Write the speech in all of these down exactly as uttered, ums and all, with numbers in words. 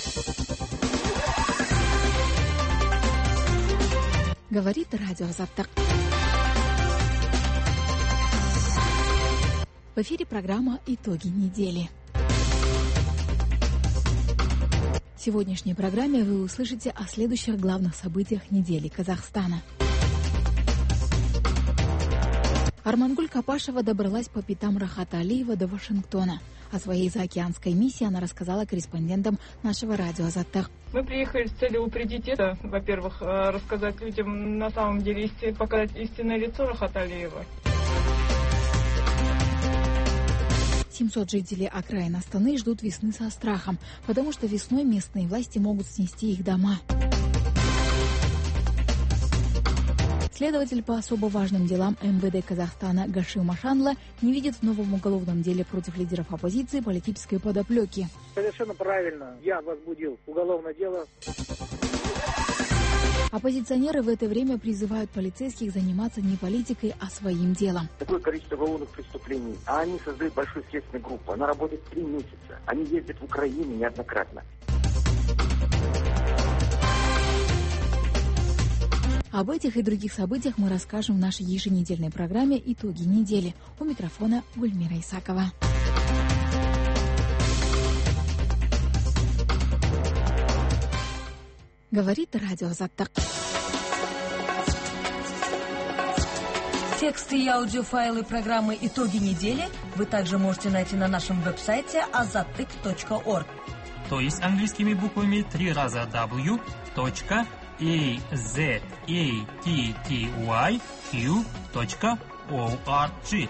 Говорит радио Азаттык. В эфире программа «Итоги недели». В сегодняшней программе вы услышите о следующих главных событиях недели Казахстана. Армангуль Капашева добралась по пятам Рахата Алиева до Вашингтона. О своей заокеанской миссии она рассказала корреспондентам нашего радио Азаттык. Мы приехали с целью упредить это, во-первых, рассказать людям на самом деле, показать истинное лицо Рахата Алиева. семьсот жителей окраин Астаны ждут весны со страхом, потому что весной местные власти могут снести их дома. Следователь по особо важным делам эм вэ дэ Казахстана Гашим Машанла не видит в новом уголовном деле против лидеров оппозиции политической подоплеки. Совершенно правильно. Я возбудил уголовное дело. Оппозиционеры в это время призывают полицейских заниматься не политикой, а своим делом. Такое количество уголовных преступлений, а они создают большую следственную группу. Она работает три месяца. Они ездят в Украину неоднократно. Об этих и других событиях мы расскажем в нашей еженедельной программе «Итоги недели». У микрофона Гульмира Исакова. Говорит радио Азаттык. Тексты и аудиофайлы программы «Итоги недели» вы также можете найти на нашем веб-сайте азаттык точка орг. То есть английскими буквами три раза w точка azatty точка org.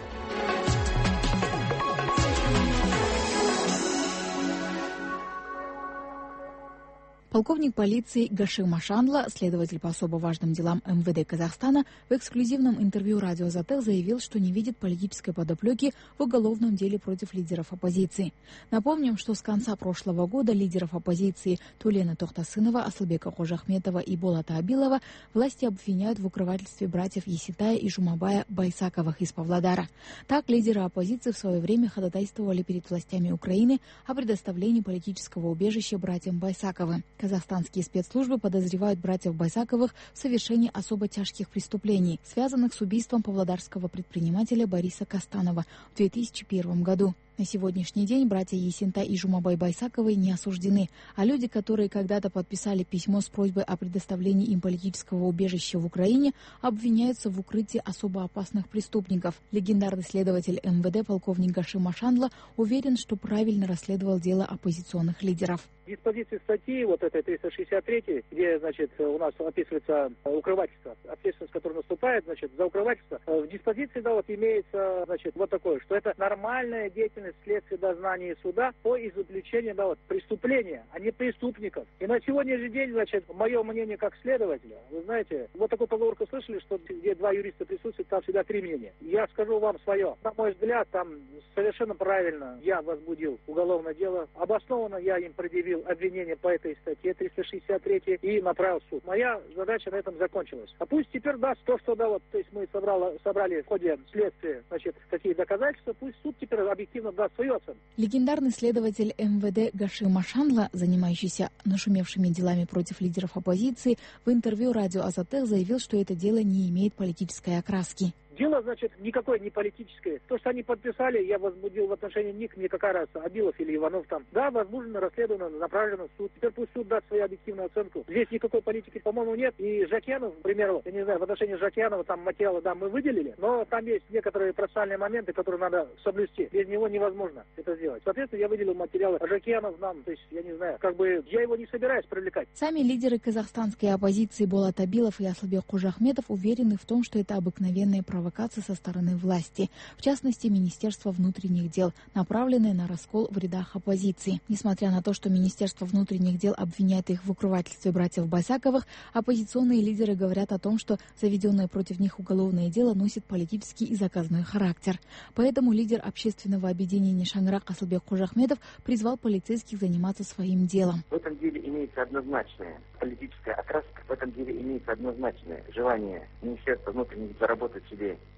Полковник полиции Гашим Машанла, следователь по особо важным делам эм вэ дэ Казахстана, в эксклюзивном интервью радио Азаттык заявил, что не видит политической подоплеки в уголовном деле против лидеров оппозиции. Напомним, что с конца прошлого года лидеров оппозиции Тулена Тохтасынова, Аслбека Хожахметова и Болата Абилова власти обвиняют в укрывательстве братьев Есентая и Жумабая Байсаковых из Павлодара. Так, лидеры оппозиции в свое время ходатайствовали перед властями Украины о предоставлении политического убежища братьям Байсаковым. Казахстанские спецслужбы подозревают братьев Байсаковых в совершении особо тяжких преступлений, связанных с убийством павлодарского предпринимателя Бориса Костанова в две тысячи первом году. На сегодняшний день братья Есентай и Жумабай Байсаковы не осуждены, а люди, которые когда-то подписали письмо с просьбой о предоставлении им политического убежища в Украине, обвиняются в укрытии особо опасных преступников. Легендарный следователь эм вэ дэ полковник Гашим Машанла уверен, что правильно расследовал дело оппозиционных лидеров. В диспозиции статьи, вот этой триста шестьдесят третьей, где, значит, у нас описывается укрывательство, ответственность, которая наступает, значит, за укрывательство, в диспозиции, да, вот имеется, значит, вот такое, что это нормальная деятельность следствия, дознания и суда по изобличению, да, вот, преступления, а не преступников. И на сегодняшний день, значит, мое мнение как следователя, вы знаете, вот такую поговорку слышали, что где два юриста присутствуют, там всегда три мнения. Я скажу вам свое. На мой взгляд, там совершенно правильно я возбудил уголовное дело. Обоснованно я им предъявил обвинение по этой статье триста шестьдесят третьей и направил в суд. Моя задача на этом закончилась. А пусть теперь даст то, что, да, вот, то есть мы собрали, собрали в ходе следствия, значит, такие доказательства, пусть суд теперь объективно даст свою оценку. Легендарный следователь эм вэ дэ Гашим Машанла, занимающийся нашумевшими делами против лидеров оппозиции, в интервью радио Азаттык заявил, что это дело не имеет политической окраски. Дело, значит, никакое не политическое. То, что они подписали, я возбудил в отношении них, мне какая разница, Абилов или Иванов там. Да, возбуждено, расследовано, направлено в суд. Теперь пусть суд даст свою объективную оценку. Здесь никакой политики, по-моему, нет. И Жакьянов, к примеру, я не знаю, в отношении Жакьянова там материалы, да, мы выделили, но там есть некоторые процессуальные моменты, которые надо соблюсти. Без него невозможно это сделать. Соответственно, я выделил материалы. А Жакьянов нам, то есть, я не знаю, как бы я его не собираюсь привлекать. Сами лидеры казахстанской оппозиции Болат Абилов и Аслбек Хожахметов уверены в том, что это обыкновенная провокация со стороны власти, в частности, Министерства внутренних дел, направленные на раскол в рядах оппозиции. Несмотря на то, что Министерство внутренних дел обвиняет их в укрывательстве братьев Байсаковых, оппозиционные лидеры говорят о том, что заведенное против них уголовное дело носит политический и заказной характер. Поэтому лидер общественного объединения «Шанграк» Аслбек Хожахметов призвал полицейских заниматься своим делом. В этом деле имеется однозначная политическая окраска, в этом деле имеется однозначное желание Министерства внутренних дел заработать себе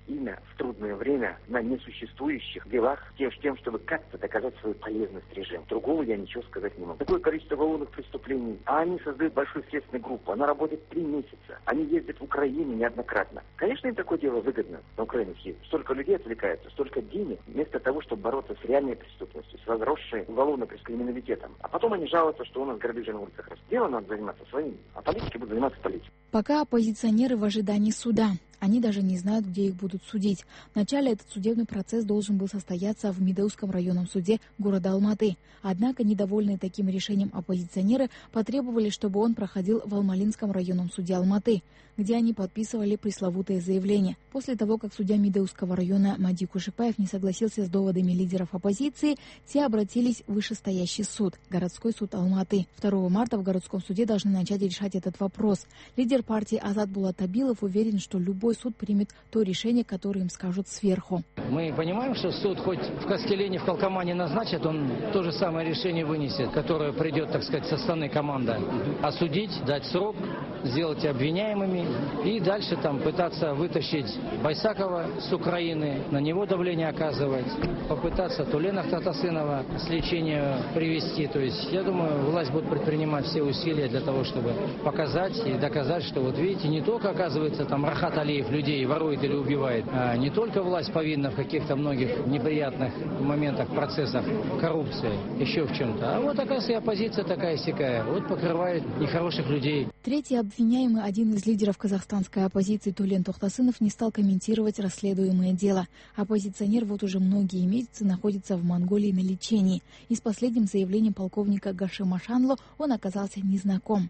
имя в трудное время на несуществующих делах, тем, тем чтобы как-то доказать свою полезность режиму. Другого я ничего сказать не могу. Такое количество уголовных преступлений, а они создают большую следственную группу, она работает три месяца, они ездят в Украину неоднократно. Конечно, им такое дело выгодно на Украину съездить. Столько людей отвлекается, столько денег, вместо того, чтобы бороться с реальной преступностью, с возросшей уголовным криминалитетом. А потом они жалуются, что у нас грабежи на улицах растут. Дело надо заниматься своим, а политики будут заниматься политикой. Пока оппозиционеры в ожидании суда. Они даже не знают, где их будут судить. Вначале этот судебный процесс должен был состояться в Медеуском районном суде города Алматы. Однако недовольные таким решением оппозиционеры потребовали, чтобы он проходил в Алмалинском районном суде Алматы, где они подписывали пресловутое заявление. После того, как судья Медеуского района Мади Кушипаев не согласился с доводами лидеров оппозиции, те обратились в вышестоящий суд, городской суд Алматы. второго марта в городском суде должны начать решать этот вопрос. Лидер партии Азат Булат-Абилов уверен, что любой суд примет то решение, которое им скажут сверху. Мы понимаем, что суд хоть в Каскелене, в Калкамане назначит, он то же самое решение вынесет, которое придет, так сказать, со стороны команды. Осудить, дать срок, сделать обвиняемыми и дальше там пытаться вытащить Байсакова с Украины, на него давление оказывать, попытаться Тулена Татасынова с лечения привести. То есть, я думаю, власть будет предпринимать все усилия для того, чтобы показать и доказать, что вот видите, не только, оказывается, там Рахат Алиев людей ворует или убивает, а не только власть повинна в каких-то многих неприятных моментах, процессах коррупции, еще в чем-то. А вот, оказывается, и оппозиция такая-сякая, вот покрывает нехороших людей. Третий обвиняемый, один из лидеров казахстанской оппозиции Тулен Тохтасынов, не стал комментировать расследуемое дело. Оппозиционер вот уже многие месяцы находится в Монголии на лечении. И с последним заявлением полковника Гаши Машанло он оказался незнаком.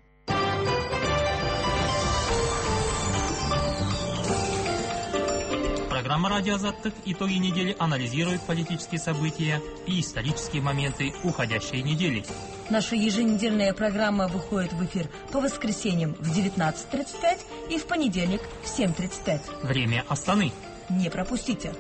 Программа «Радио Азаттык» итоги недели анализирует политические события и исторические моменты уходящей недели. Наша еженедельная программа выходит в эфир по воскресеньям в девятнадцать тридцать пять и в понедельник в семь тридцать пять. Время Астаны. Не пропустите.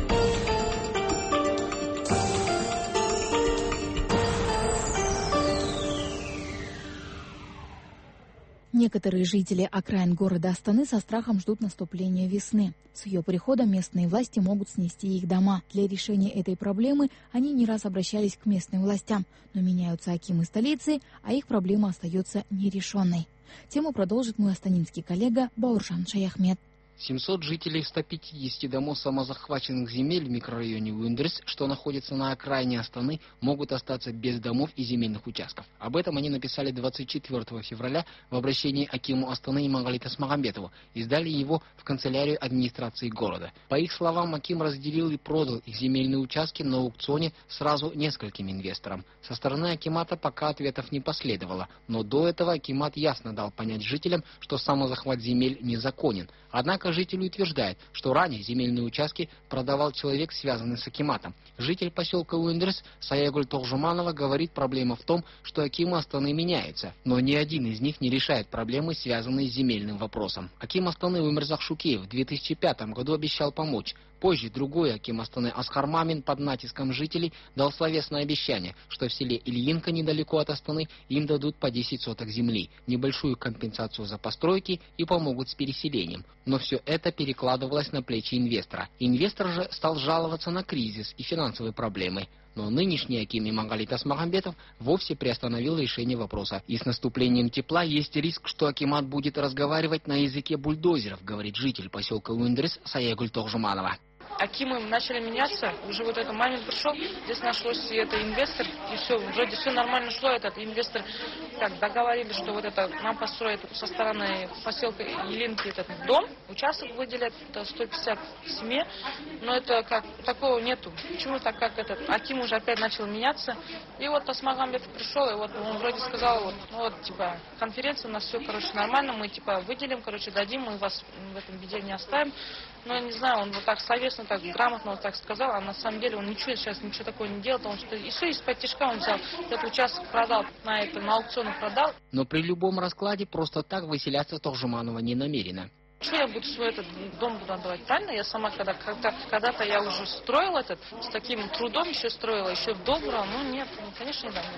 Некоторые жители окраин города Астаны со страхом ждут наступления весны. С ее приходом местные власти могут снести их дома. Для решения этой проблемы они не раз обращались к местным властям, но меняются акимы столицы, а их проблема остается нерешенной. Тему продолжит мой астанинский коллега Бауржан Шаяхмед. семьсот жителей ста пятидесяти домов самозахваченных земель в микрорайоне Уиндерс, что находится на окраине Астаны, могут остаться без домов и земельных участков. Об этом они написали двадцать четвёртого февраля в обращении акиму Астаны Иманғали Тасмағамбетову и сдали его в канцелярию администрации города. По их словам, аким разделил и продал их земельные участки на аукционе сразу нескольким инвесторам. Со стороны акимата пока ответов не последовало, но до этого акимат ясно дал понять жителям, что самозахват земель незаконен. Однако житель утверждает, что ранее земельные участки продавал человек, связанный с акиматом. Житель поселка Уиндерс Саягуль Тохжуманова говорит, проблема в том, что акимы Астаны меняются, но ни один из них не решает проблемы, связанные с земельным вопросом. Аким Астаны Умирзах Шукеев в две тысячи пятом году обещал помочь. Позже другой аким Астаны Асхар Мамин под натиском жителей дал словесное обещание, что в селе Ильинка недалеко от Астаны им дадут по десять соток земли, небольшую компенсацию за постройки и помогут с переселением. Но все это перекладывалось на плечи инвестора. Инвестор же стал жаловаться на кризис и финансовые проблемы. Но нынешний аким Иманғали Тасмағамбетов вовсе приостановил решение вопроса. И с наступлением тепла есть риск, что акимат будет разговаривать на языке бульдозеров, говорит житель поселка Уиндерс Саягуль Тохжуманова. Акимы начали меняться, уже вот этот момент пришел, здесь нашлось и это инвестор, и все, вроде все нормально шло, этот инвестор, так, договорились, что вот это нам построят со стороны поселка Елинки этот дом, участок выделят, это сто пятьдесят семье, но это как, такого нету. Почему так, как этот, Аким уже опять начал меняться, и вот Тасмағамбетов пришел, и вот он вроде сказал, вот, ну вот, типа, конференция, у нас все, короче, нормально, мы, типа, выделим, короче, дадим, мы вас в этом виде не оставим. Но я не знаю, он вот так словесно, так грамотно вот так сказал, а на самом деле он ничего сейчас ничего такого не делал, он что и все из-под тишка он взял, этот участок продал, на это на аукционе продал. Но при любом раскладе просто так выселяться Тохжуманова не намерена. Что я буду свой этот дом буду отдавать, правильно? Я сама когда, когда, когда-то я уже строила этот, с таким трудом еще строила, еще добро, ну нет, конечно не дам.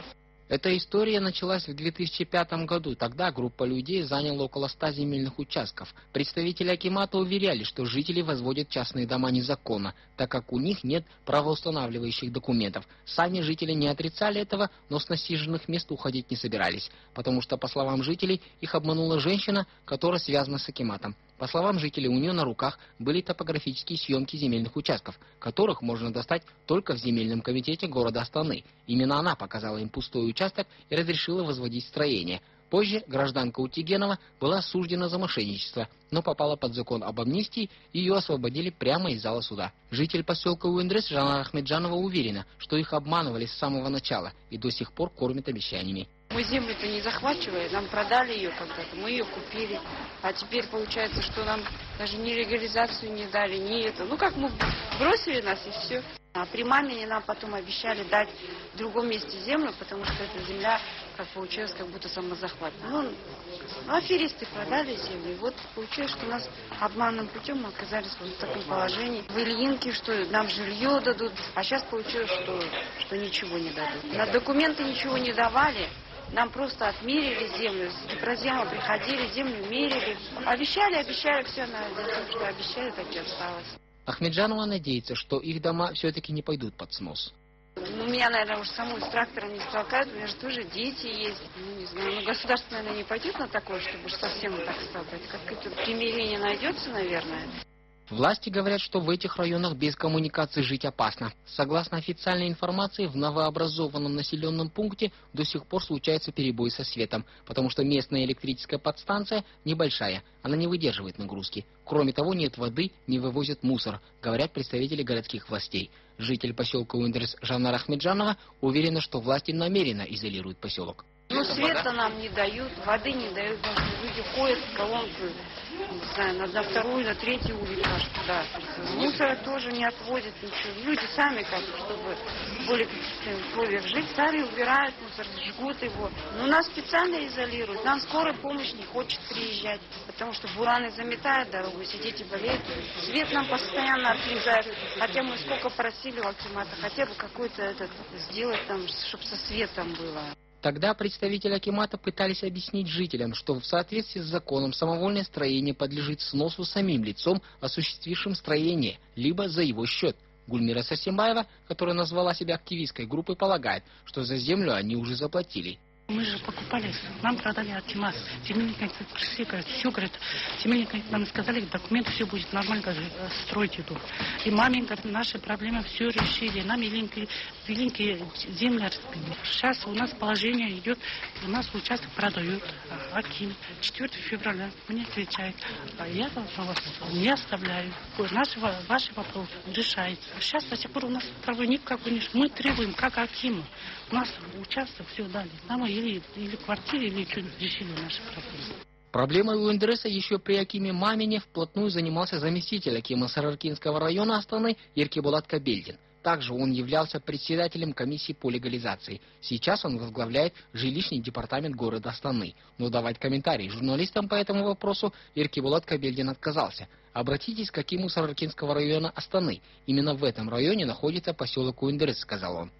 Эта история началась в две тысячи пятом году. Тогда группа людей заняла около ста земельных участков. Представители акимата уверяли, что жители возводят частные дома незаконно, так как у них нет правоустанавливающих документов. Сами жители не отрицали этого, но с насиженных мест уходить не собирались, потому что, по словам жителей, их обманула женщина, которая связана с акиматом. По словам жителей, у нее на руках были топографические съемки земельных участков, которых можно достать только в земельном комитете города Астаны. Именно она показала им пустой участок и разрешила возводить строение. Позже гражданка Утигенова была осуждена за мошенничество, но попала под закон об амнистии, и ее освободили прямо из зала суда. Житель поселка Уиндрес Жанна Ахмеджанова уверена, что их обманывали с самого начала и до сих пор кормят обещаниями. Мы землю-то не захвачивали, нам продали ее когда-то, мы ее купили. А теперь получается, что нам даже ни легализацию не дали, ни это. Ну как мы бросили нас и все. А при маме нам потом обещали дать в другом месте землю, потому что эта земля, как получилось, как будто самозахват. Ну, аферисты продали землю. И вот получилось, что нас обманным путем мы оказались вот в таком положении. В Ильинке, что нам жилье дадут, а сейчас получилось, что, что ничего не дадут. На документы ничего не давали. Нам просто отмерили землю, с Гипрозема приходили, землю мерили. Обещали, обещали, все, на то, что обещали, так и осталось. Ахмеджанова надеется, что их дома все-таки не пойдут под снос. Ну, меня, наверное, уж саму с трактором не столкают, у меня же тоже дети есть. Ну, не знаю, ну, государство, наверное, не пойдет на такое, чтобы уж совсем так столкать. Какое-то примирение найдется, наверное. Власти говорят, что в этих районах без коммуникации жить опасно. Согласно официальной информации, в новообразованном населенном пункте до сих пор случаются перебои со светом, потому что местная электрическая подстанция небольшая, она не выдерживает нагрузки. Кроме того, нет воды, не вывозят мусор, говорят представители городских властей. Житель поселка Уиндрес Жанна Ахмеджанова уверена, что власти намеренно изолируют поселок. Ну, света нам не дают, воды не дают, потому что люди ходят в колонку, не знаю, на, на вторую, на третью улицу аж туда. Мусора тоже не отводят, ничего. Люди сами, как чтобы в более каких-то условиях жить, сами убирают мусор, жгут его. Но нас специально изолируют, нам скорая помощь не хочет приезжать, потому что бураны заметают дорогу, если дети болеют. Свет нам постоянно отрезают, хотя мы сколько просили у акимата, хотя бы какой-то этот сделать там, чтобы со светом было. Тогда представители акимата пытались объяснить жителям, что в соответствии с законом самовольное строение подлежит сносу самим лицом, осуществившим строение, либо за его счет. Гульмира Сарсембаева, которая назвала себя активистской группой, полагает, что за землю они уже заплатили. Мы же покупали, нам продали акимат. Земельники пришли, говорят, все, говорят, земельники нам сказали, документы, все будет нормально, говорят, строить идут. И маме, говорят, наши проблемы все решили. Нам великие, великие земли распили. Сейчас у нас положение идет, у нас участок продают. Аким. четвёртого февраля мне отвечает, а я вас не оставляю. Наши, ваши вопросы решаются. Сейчас до сих пор у нас правой никакой нет. Мы требуем, как акиму. У нас участок все дали. Нам или, или квартиры, или что-нибудь решили наши проблемы. Проблемой Уиндреса еще при акиме Мамине вплотную занимался заместитель акима Сараркинского района Астаны Еркебулат Кабельдин. Также он являлся председателем комиссии по легализации. Сейчас он возглавляет жилищный департамент города Астаны. Но давать комментарии журналистам по этому вопросу Еркебулат Кабельдин отказался. Обратитесь к акиму Сараркинского района Астаны. Именно в этом районе находится поселок Уиндрес, сказал он.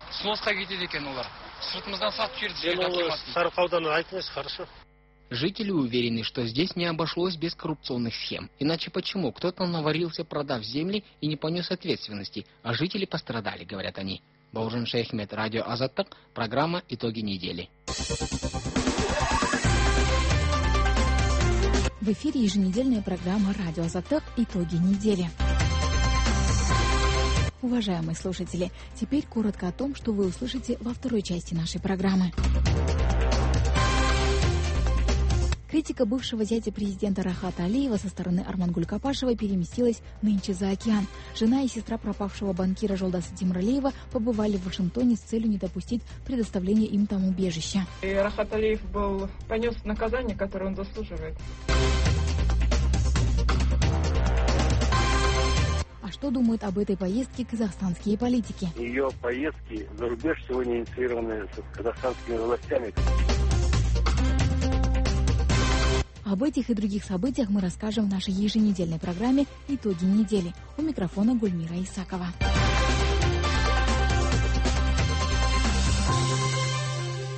Жители уверены, что здесь не обошлось без коррупционных схем. Иначе почему кто-то наварился, продав земли, и не понес ответственности, а жители пострадали, говорят они. Баужан Шейхмет, радио Азаттык, программа «Итоги недели». В эфире еженедельная программа «Радио Азаттык. Итоги недели». Уважаемые слушатели, теперь коротко о том, что вы услышите во второй части нашей программы. Критика бывшего зятя президента Рахата Алиева со стороны Армангуль Капашевой переместилась нынче за океан. Жена и сестра пропавшего банкира Жолдаса Тимралиева побывали в Вашингтоне с целью не допустить предоставления им там убежища. И Рахат Алиев был, понес наказание, которое он заслуживает. А что думают об этой поездке казахстанские политики? Ее поездки за рубеж сегодня инициированы с казахстанскими властями. Об этих и других событиях мы расскажем в нашей еженедельной программе «Итоги недели». У микрофона Гульмира Исакова.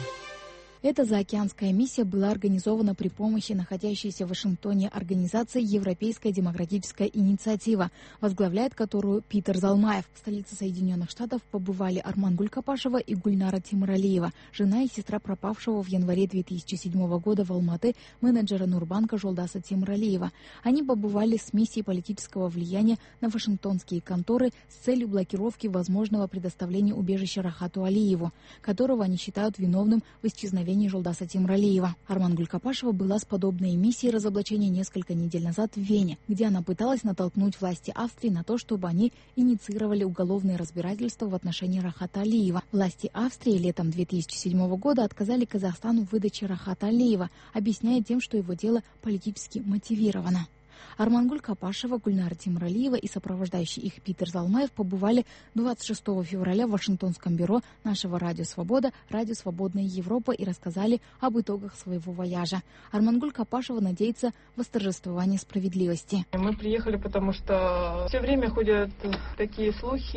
Эта заокеанская миссия была организована при помощи находящейся в Вашингтоне организации «Европейская демократическая инициатива», возглавляет которую Питер Залмаев. В столице Соединенных Штатов побывали Арман Гулькапашева и Гульнара Тимиралиева, жена и сестра пропавшего в январе две тысячи седьмого года в Алматы менеджера Нурбанка Жолдаса Тимиралиева. Они побывали с миссией политического влияния на вашингтонские конторы с целью блокировки возможного предоставления убежища Рахату Алиеву, которого они считают виновным в исчезновении Жолдаса Тимиралиева. Арман Гулькапашева была с подобной миссией разоблачения несколько недель назад в Вене, где она пыталась натолкнуть власти Австрии на то, чтобы они инициировали уголовные разбирательства в отношении Рахата Алиева. Власти Австрии летом две тысячи седьмого года отказали Казахстану в выдаче Рахата Алиева, объясняя тем, что его дело политически мотивировано. Арман Гулькапашева, Гульнара Тимиралиева и сопровождающий их Питер Залмаев побывали двадцать шестого февраля в Вашингтонском бюро нашего Радио Свобода, Радио Свободная Европа и рассказали об итогах своего вояжа. Арман Гулькапашева надеется в восторжествование справедливости. Мы приехали, потому что все время ходят такие слухи,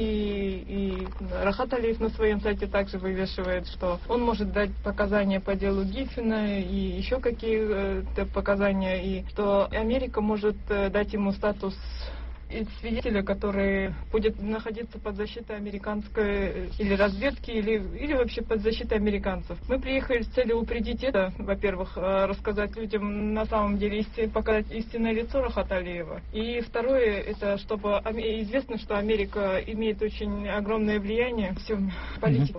и Рахат Алиев на своем сайте также вывешивает, что он может дать показания по делу Гиффина и еще какие-то показания, и что Америка может дать ему статус свидетеля, который будет находиться под защитой американской или разведки, или, или вообще под защитой американцев. Мы приехали с целью упредить это, во-первых, рассказать людям на самом деле, показать истинное лицо Рахата Алиева. И второе, это чтобы известно, что Америка имеет очень огромное влияние в всем политику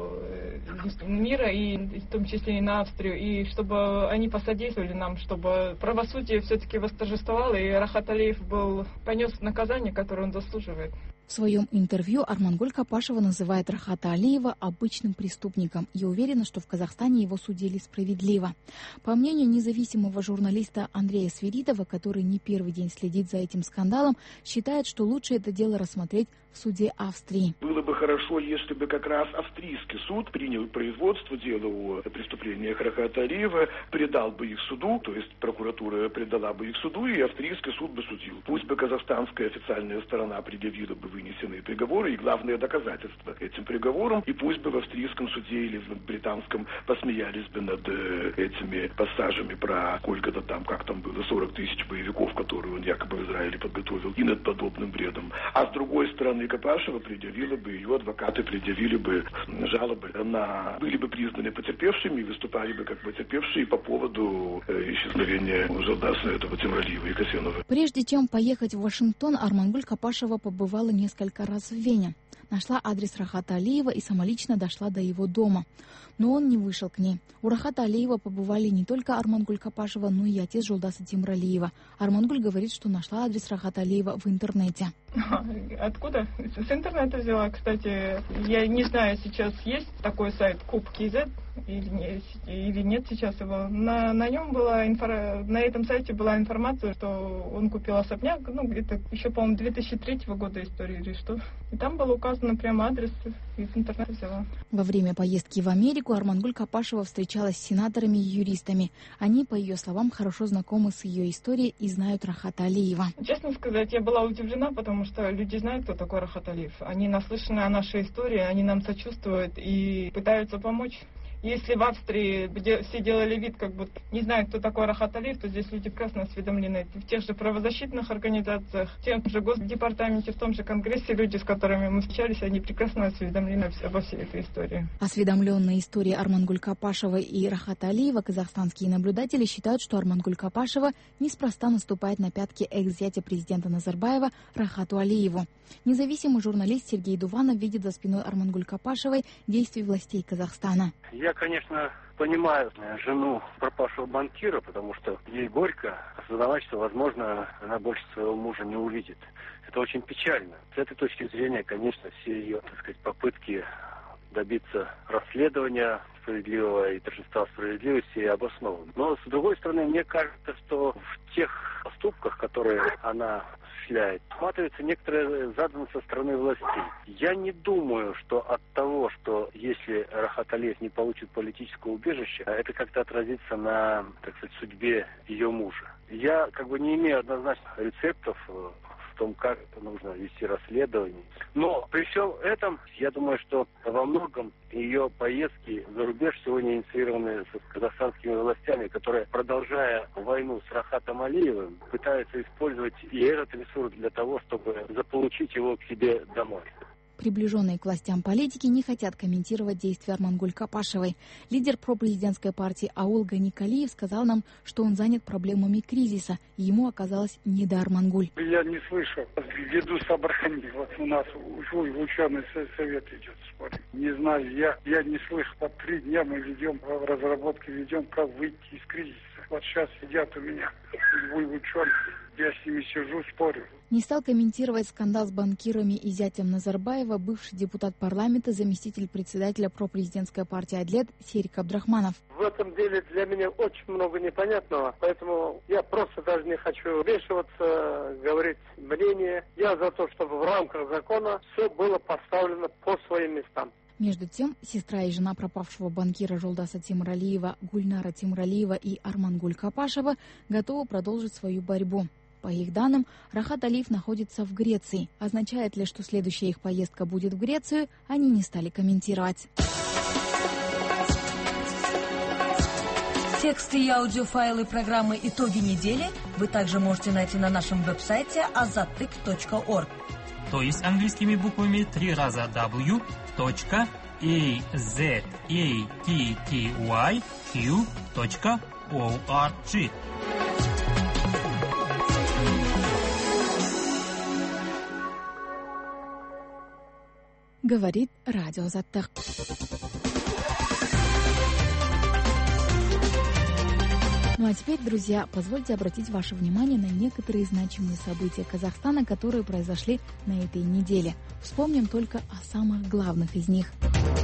мира, и в том числе и на Австрию, и чтобы они посодействовали нам, чтобы правосудие все-таки восторжествовало, и Рахат Алиев был, понес наказание, которое он заслуживает. В своем интервью Арман Гулькапашева называет Рахата Алиева обычным преступником и уверена, что в Казахстане его судили справедливо. По мнению независимого журналиста Андрея Свиридова, который не первый день следит за этим скандалом, считает, что лучше это дело рассмотреть в суде Австрии. Было бы хорошо, если бы как раз австрийский суд принял производство дела о преступлениях Рахата Алиева, предал бы их суду, то есть прокуратура предала бы их суду, и австрийский суд бы судил. Пусть бы казахстанская официальная сторона предъявила бы вынесенные приговоры и главные доказательства этим приговорам, и пусть бы в австрийском суде или в британском посмеялись бы над этими пассажами про сколько-то там, как там было, сорок тысяч боевиков, которые он якобы в Израиле подготовил, и над подобным бредом. А с другой стороны, Капашева предъявила бы, ее адвокаты предъявили бы жалобы на... были бы признаны потерпевшими и выступали бы как потерпевшие по поводу исчезновения Жолдаса этого Тимиралиева и Касенова. Прежде чем поехать в Вашингтон, Арман Гулькапашева побывала несколько раз в Вене. Нашла адрес Рахата Алиева и самолично дошла до его дома. Но он не вышел к ней. У Рахата Алиева побывали не только Арман Гулькапашева, но и отец Жолдаса Тимиралиева. Армангуль говорит, что нашла адрес Рахата Алиева в интернете. Откуда? С интернета взяла, кстати. Я не знаю, сейчас есть такой сайт Куб Кз или нет, или нет сейчас его. На, на нем была инфора... на этом сайте была информация, что он купил особняк, ну, где-то еще, по-моему, две тысячи третьего года истории или что. И там был указан прямо адрес, из интернета взяла. Во время поездки в Америку Арман Гулькапашева встречалась с сенаторами и юристами. Они, по ее словам, хорошо знакомы с ее историей и знают Рахата Алиева. Честно сказать, я была удивлена, потому что люди знают, кто такой Рахат Алиев. Они наслышаны о нашей истории, они нам сочувствуют и пытаются помочь. Если в Австрии, где все делали вид, как будто не знают, кто такой Рахат Алиев, то здесь люди прекрасно осведомлены. В тех же правозащитных организациях, в том же Госдепартаменте, в том же Конгрессе люди, с которыми мы встречались, они прекрасно осведомлены обо всей этой истории. Осведомленные истории Арман Гулькапашева и Рахата Алиева казахстанские наблюдатели считают, что Арман Гулькапашева неспроста наступает на пятки экс-зятя президента Назарбаева Рахату Алиеву. Независимый журналист Сергей Дуванов видит за спиной Арман Гулькапашевой действий властей Казахстана. Я, конечно, понимаю жену пропавшего банкира, потому что ей горько осознавать, что, возможно, она больше своего мужа не увидит. Это очень печально. С этой точки зрения, конечно, все ее, так сказать, попытки добиться расследования справедливого и торжества справедливости обоснованы. Но, с другой стороны, мне кажется, что в тех поступках, которые она осуществляет, смотрится некоторая заданность со стороны властей. Я не думаю, что от того, что если Рахат Алиев не получит политическое убежище, это как-то отразится на, так сказать, судьбе ее мужа. Я как бы не имею однозначных рецептов в том, как нужно вести расследование. Но при всем этом, я думаю, что во многом ее поездки за рубеж сегодня инициированы с казахстанскими властями, которые, продолжая войну с Рахатом Алиевым, пытаются использовать и этот ресурс для того, чтобы заполучить его к себе домой. Приближенные к властям политики не хотят комментировать действия Армангуль Капашевой. Лидер пропрезидентской партии Аул Ганикалиев сказал нам, что он занят проблемами кризиса, и ему оказалось не до Армангуль. Я не слышал. Веду собрание. Вот у нас ученый совет идет спор. Не знаю, я, я не слышал. По три дня мы ведем, в разработке ведем, как выйти из кризиса. Вот сейчас сидят у меня ученые. Я с ними сижу, спорю. Не стал комментировать скандал с банкирами и зятем Назарбаева бывший депутат парламента, заместитель председателя пропрезидентской партии Адлет Серик Абдрахманов. В этом деле для меня очень много непонятного, поэтому я просто даже не хочу вмешиваться, говорить мнение. Я за то, чтобы в рамках закона все было поставлено по своим местам. Между тем, сестра и жена пропавшего банкира Жолдаса Тимуралиева Гульнара Тимуралиева и Армангуль Капашева готовы продолжить свою борьбу. По их данным, Рахат Алиев находится в Греции. Означает ли, что следующая их поездка будет в Грецию, они не стали комментировать. Тексты и аудиофайлы программы «Итоги недели» вы также можете найти на нашем веб-сайте азаттык точка орг. То есть английскими буквами три раза w точка a z a t t y q точка org. Говорит радио Заттык. Ну а теперь, друзья, позвольте обратить ваше внимание на некоторые значимые события Казахстана, которые произошли на этой неделе. Вспомним только о самых главных из них.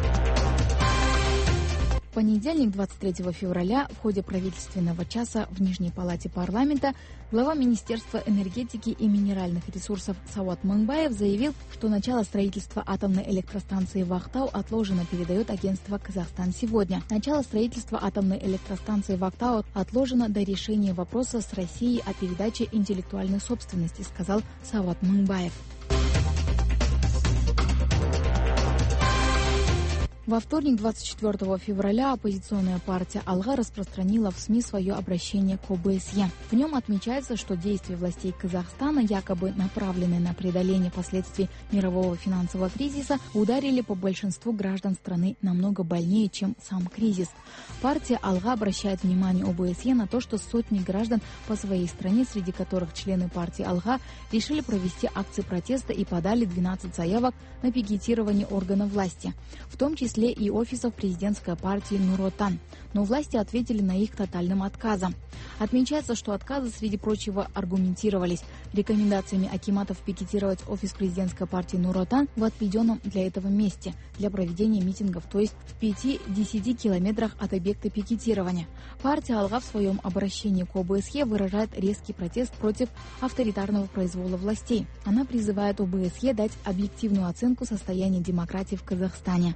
В понедельник, двадцать третьего февраля, в ходе правительственного часа в Нижней палате парламента глава Министерства энергетики и минеральных ресурсов Сауат Мыңбаев заявил, что начало строительства атомной электростанции в Актау отложено, передает агентство «Казахстан сегодня». Начало строительства атомной электростанции в Актау отложено до решения вопроса с Россией о передаче интеллектуальной собственности, сказал Сауат Мыңбаев. Во вторник, двадцать четвёртого февраля, оппозиционная партия «Алга» распространила в СМИ свое обращение к О Б С Е. В нем отмечается, что действия властей Казахстана, якобы направленные на преодоление последствий мирового финансового кризиса, ударили по большинству граждан страны намного больнее, чем сам кризис. Партия «Алга» обращает внимание О Б С Е на то, что сотни граждан по своей стране, среди которых члены партии «Алга», решили провести акции протеста и подали двенадцать заявок на пикетирование органов власти, в том числе и офисов президентской партии Нур-Отан. Но власти ответили на их тотальным отказом. Отмечается, что отказы, среди прочего, аргументировались рекомендациями акиматов пикетировать офис президентской партии Нур-Отан в отведенном для этого месте для проведения митингов, то есть в пяти-десяти километрах от объекта пикетирования. Партия «Алга» в своем обращении к О Б С Е выражает резкий протест против авторитарного произвола властей. Она призывает О Б С Е дать объективную оценку состояния демократии в Казахстане.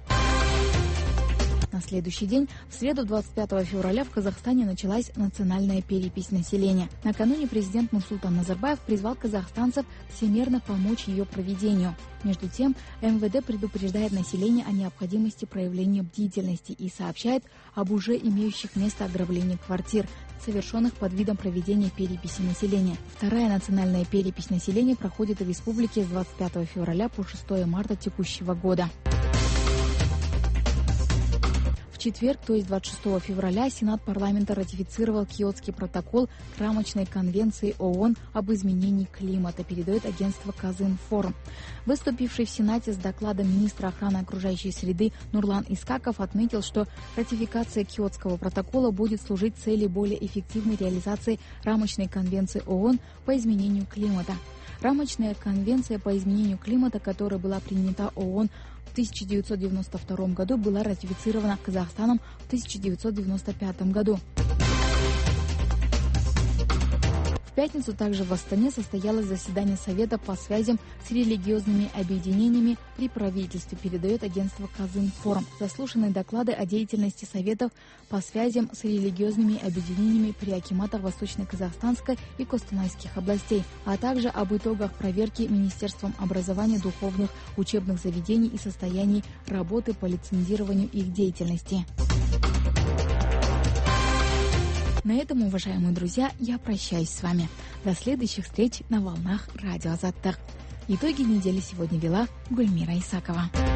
На следующий день, в среду двадцать пятого февраля, в Казахстане началась национальная перепись населения. Накануне президент Нурсултан Назарбаев призвал казахстанцев всемерно помочь ее проведению. Между тем, Эм Вэ Дэ предупреждает население о необходимости проявления бдительности и сообщает об уже имеющих место ограблении квартир, совершенных под видом проведения переписи населения. Вторая национальная перепись населения проходит в республике с двадцать пятого февраля по шестого марта текущего года. В четверг, то есть двадцать шестого февраля, Сенат парламента ратифицировал Киотский протокол к рамочной конвенции О О Н об изменении климата, передает агентство Казинформ. Выступивший в Сенате с докладом министра охраны окружающей среды Нурлан Искаков отметил, что ратификация Киотского протокола будет служить цели более эффективной реализации рамочной конвенции О О Н по изменению климата. Рамочная конвенция по изменению климата, которая была принята О О Н в тысяча девятьсот девяносто втором году, была ратифицирована Казахстаном в тысяча девятьсот девяносто пятом году. В пятницу также в Астане состоялось заседание Совета по связям с религиозными объединениями при правительстве, передает агентство Казинформ. Заслушаны доклады о деятельности Советов по связям с религиозными объединениями при акиматах Восточно-Казахстанской и Костанайских областей, а также об итогах проверки Министерством образования духовных учебных заведений и состоянии работы по лицензированию их деятельности. На этом, уважаемые друзья, я прощаюсь с вами. До следующих встреч на волнах Радио Азаттык. Итоги недели сегодня вела Гульмира Исакова.